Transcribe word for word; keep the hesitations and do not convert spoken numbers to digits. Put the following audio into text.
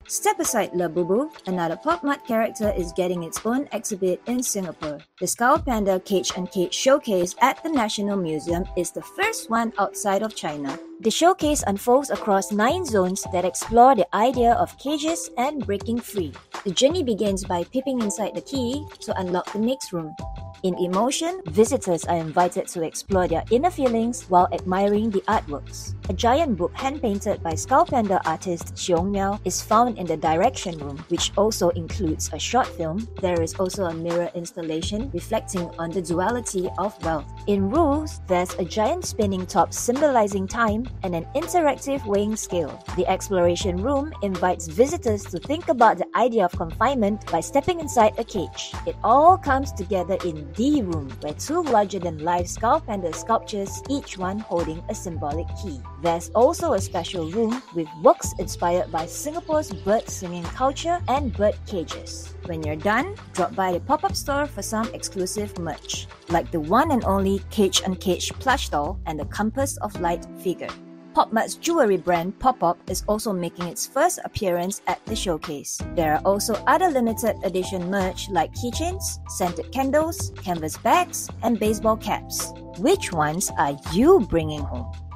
Step aside Labubu, another Pop Mart character is getting its own exhibit in Singapore. The Skull Panda Cage and Cage Showcase at the National Museum is the first one outside of China. The showcase unfolds across nine zones that explore the idea of cages and breaking free. The journey begins by peeping inside the key to unlock the next room. In Emotion, visitors are invited to explore their inner feelings while admiring the artworks. A giant book hand-painted by Skull Panda artist Xiong Miao is found in the Direction Room, which also includes a short film. There is also a mirror installation reflecting on the duality of wealth. In Rules, there's a giant spinning top symbolizing time and an interactive weighing scale. The Exploration Room invites visitors to think about the idea of confinement by stepping inside a cage. It all comes together in The Room, where two larger-than-life Skull Panda sculptures, each one holding a symbolic key. There's also a special room with works inspired by Singapore's bird singing culture and bird cages. When you're done, drop by the pop-up store for some exclusive merch, like the one and only Cage and Cage plush doll and the Compass of Light figure. Pop Mart's jewelry brand Pop-Up is also making its first appearance at the showcase. There are also other limited edition merch like keychains, scented candles, canvas bags, and baseball caps. Which ones are you bringing home?